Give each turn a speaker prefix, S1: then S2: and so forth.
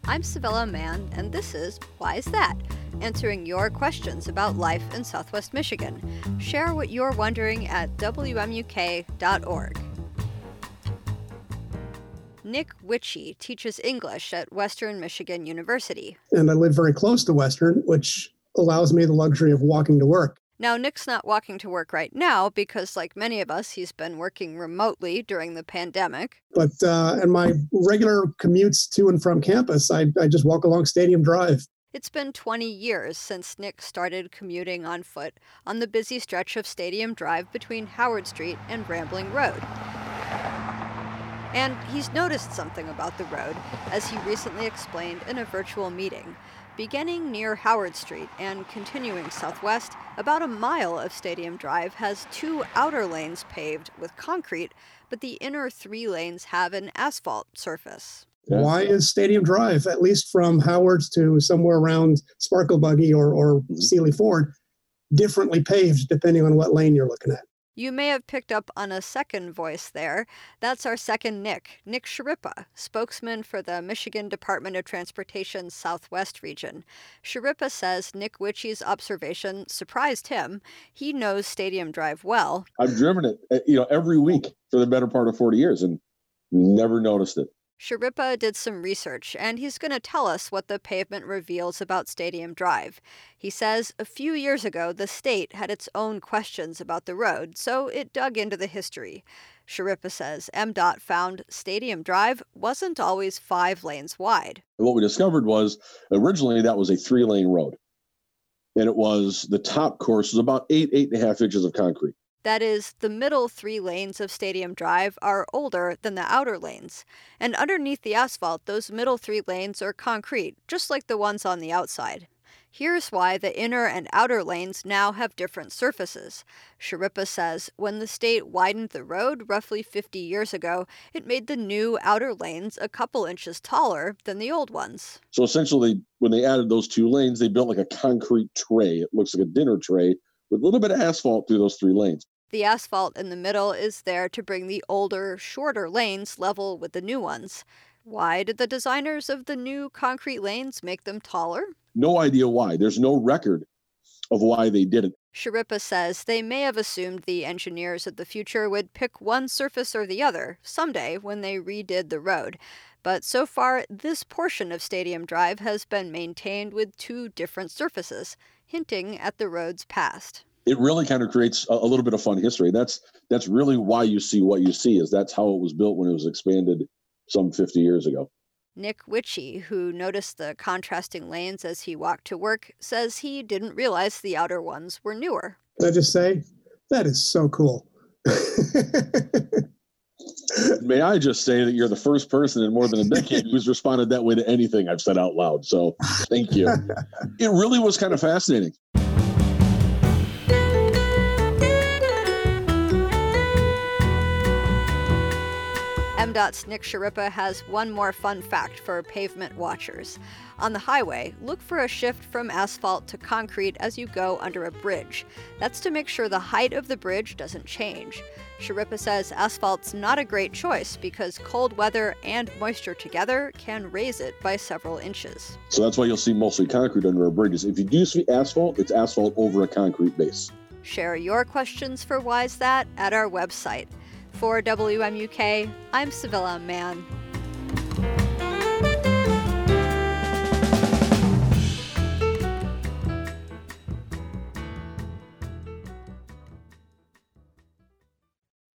S1: I'm Savella Mann, and this is Why Is That? Answering your questions about life in Southwest Michigan. Share what you're wondering at WMUK.org. Nick Witchey teaches English at Western Michigan University.
S2: And I live very close to Western, which allows me the luxury of walking to work.
S1: Now, Nick's not walking to work right now because, like many of us, he's been working remotely during the pandemic.
S2: But in my regular commutes to and from campus, I just walk along Stadium Drive.
S1: It's been 20 years since Nick started commuting on foot on the busy stretch of Stadium Drive between Howard Street and Rambling Road. And he's noticed something about the road, as he recently explained in a virtual meeting. Beginning near Howard Street and continuing southwest, about a mile of Stadium Drive has two outer lanes paved with concrete, but the inner 3 lanes have an asphalt surface.
S2: Why is Stadium Drive, at least from Howard to somewhere around Sparkle Buggy or Sealy Ford, differently paved depending on what lane you're looking at?
S1: You may have picked up on a second voice there. That's our second Nick Sciarippa, spokesman for the Michigan Department of Transportation's Southwest region. Sciarippa says Nick Witchey's observation surprised him. He knows Stadium Drive well.
S3: I've driven it, every week for the better part of 40 years and never noticed it.
S1: Sciarippa did some research, and he's going to tell us what the pavement reveals about Stadium Drive. He says a few years ago, the state had its own questions about the road, so it dug into the history. Sciarippa says MDOT found Stadium Drive wasn't always 5 lanes wide.
S3: What we discovered was originally that was a 3-lane road, and the top course was about 8.5 inches of concrete.
S1: That is, the middle 3 lanes of Stadium Drive are older than the outer lanes. And underneath the asphalt, those middle 3 lanes are concrete, just like the ones on the outside. Here's why the inner and outer lanes now have different surfaces. Sciarippa says when the state widened the road roughly 50 years ago, it made the new outer lanes a couple inches taller than the old ones.
S3: So essentially, when they added those 2 lanes, they built like a concrete tray. It looks like a dinner tray with a little bit of asphalt through those 3 lanes.
S1: The asphalt in the middle is there to bring the older, shorter lanes level with the new ones. Why did the designers of the new concrete lanes make them taller?
S3: No idea why. There's no record of why they did it.
S1: Sciarippa says they may have assumed the engineers of the future would pick one surface or the other someday when they redid the road. But so far, this portion of Stadium Drive has been maintained with 2 different surfaces, hinting at the road's past.
S3: It really kind of creates a little bit of fun history. That's really why you see what you see, is that's how it was built when it was expanded some 50 years ago.
S1: Nick Witchey, who noticed the contrasting lanes as he walked to work, says he didn't realize the outer ones were newer.
S2: Can I just say, that is so cool.
S3: May I just say that you're the first person in more than a decade who's responded that way to anything I've said out loud. So thank you. It really was kind of fascinating.
S1: MDOT's Nick Sciarippa has one more fun fact for pavement watchers. On the highway, look for a shift from asphalt to concrete as you go under a bridge. That's to make sure the height of the bridge doesn't change. Sciarippa says asphalt's not a great choice because cold weather and moisture together can raise it by several inches.
S3: So that's why you'll see mostly concrete under our bridges. If you do see asphalt, it's asphalt over a concrete base.
S1: Share your questions for Why's That at our website. For WMUK, I'm Savella Mann.